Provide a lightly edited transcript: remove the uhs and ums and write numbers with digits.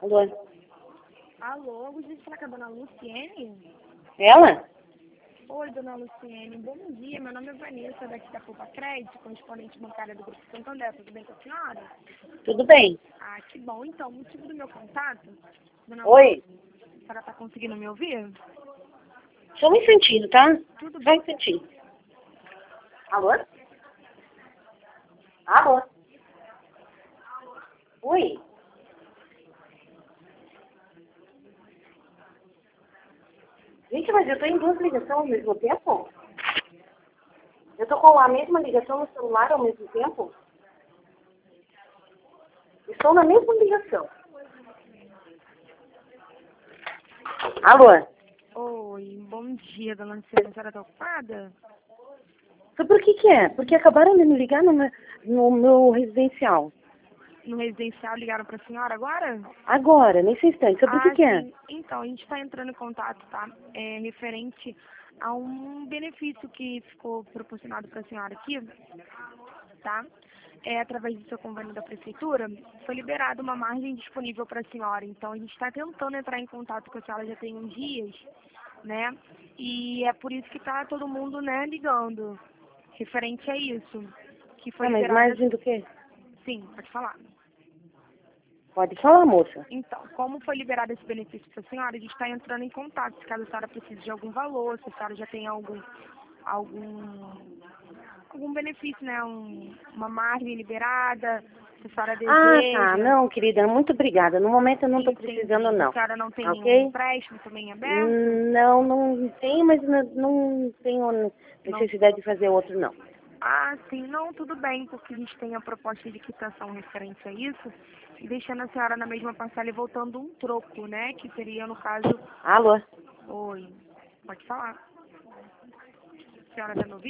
Alô? Alô, gostaria de falar com a dona Luciene? Ela? Oi, dona Luciene, bom dia. Meu nome é Vanessa, daqui da Poupa Crédito, correspondente bancária do Grupo Santander. Tudo bem com a senhora? Tudo bem. Ah, que bom. Então, o motivo do meu contato, dona Oi? Luciene, a senhora está conseguindo me ouvir? Só um instantinho, tá? Tudo Só um bem. instantinho. Alô? Alô? Oi? Gente, mas eu tô em duas ligações ao mesmo tempo? Eu tô com a mesma ligação no celular ao mesmo tempo? Estou na mesma ligação. Alô? Oi, bom dia, dona Luciene. A senhora está ocupada? Sobre o que é? Porque acabaram de me ligar no meu residencial. No residencial ligaram para a senhora agora? Agora, nesse instante. Sobre o que é? Sim. Então, a gente está entrando em contato, tá? Referente a um benefício que ficou proporcionado para a senhora aqui, tá? Através do seu convênio da prefeitura, foi liberada uma margem disponível para a senhora. Então, a gente está tentando entrar em contato com a senhora já tem uns dias, né? E é por isso que está todo mundo, né, ligando. Referente a isso, que foi Mas liberada... margem do quê? Sim, pode falar. Pode falar, moça. Então, como foi liberado esse benefício para a senhora, a gente está entrando em contato, se caso a senhora precise de algum valor, se a senhora já tem algum benefício, né? Uma margem liberada, se a senhora Ah, tá. deseja. Não, querida, muito obrigada. No momento eu não estou precisando, Entendi. A não. senhora não tem nenhum Ok? empréstimo também aberto? Não, não tenho, mas não tenho Não. necessidade de fazer outro, não. Ah, sim, não, tudo bem, porque a gente tem a proposta de quitação referente a isso, e deixando a senhora na mesma parcela e voltando um troco, né? Que seria, no caso... Alô? Oi, pode falar. A senhora está me ouvindo?